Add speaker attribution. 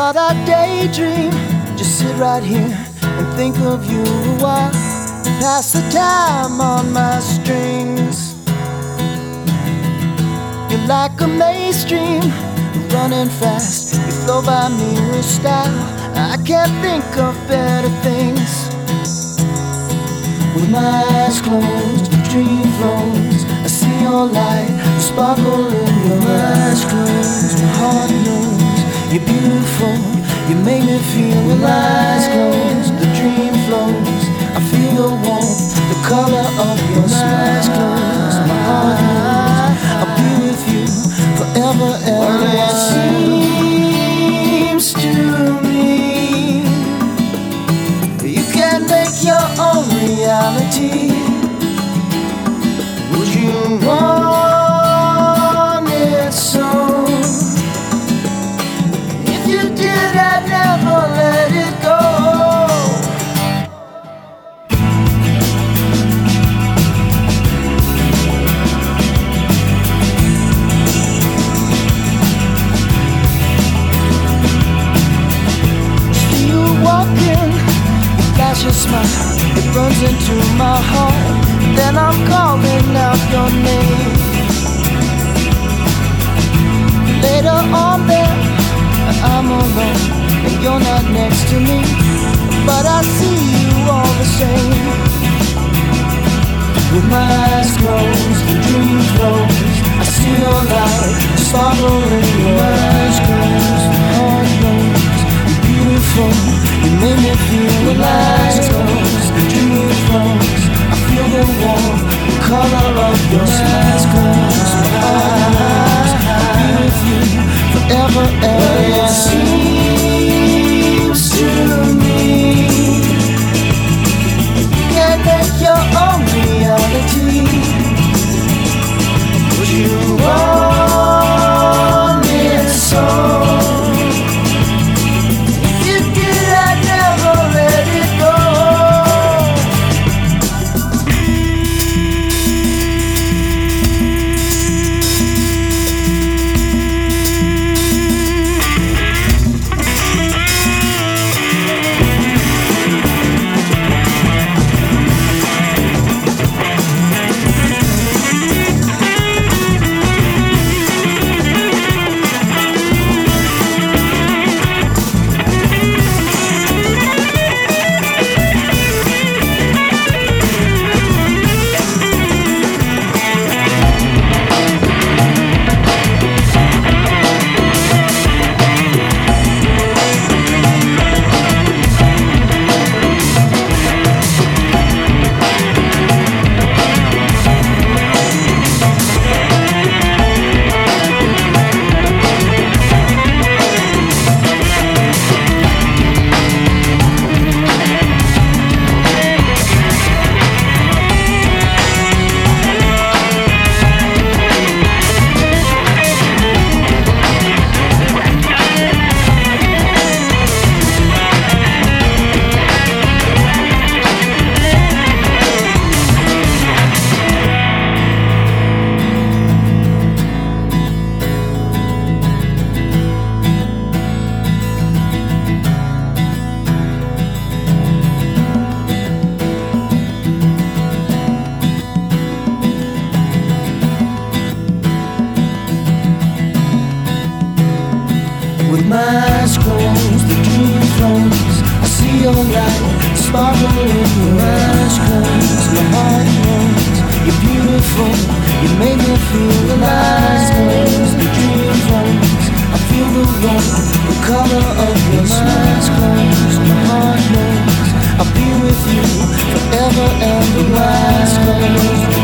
Speaker 1: thought I'd daydream, just sit right here and think of you a while, pass the time on my strings. You're like a May stream, running fast, you flow by me with style. I can't think of better things. With my eyes closed, the dream flows. I see your light, the sparkle in your eyes closed. My heart knows you're beautiful, you make me feel. With my eyes closed, the dream flows. I feel your warmth, the color of your eyes closed. My heart knows I'll be with you forever and ever. It seems to me you can make your own reality. Would you want it so? If you did, I'd never let it go. See you walking, you flash your smile, it burns into my heart. Then I'm calling out your name. Later on then, I'm alone and you're not next to me, but I see you all the same. With my eyes closed, the dream flows. I see your light, sparkle in your eyes closed. My heart knows you're beautiful, you make me feel. With my eyes closed, the dream flows. I feel the warmth, the color of your eyes closed. My heart knows I'll be with you forever and ever. It seems to me you can make your own reality. Would you want it so? If you did, I'd never let it go. With my eyes closed, the dream flows. I see your light, sparkle in your eyes closed. My heart knows you're beautiful, you make me feel. With my eyes closed, the dream flows. I feel the warmth, the color of your eyes closed. My heart knows I'll be with you forever and ever. Eyes closed.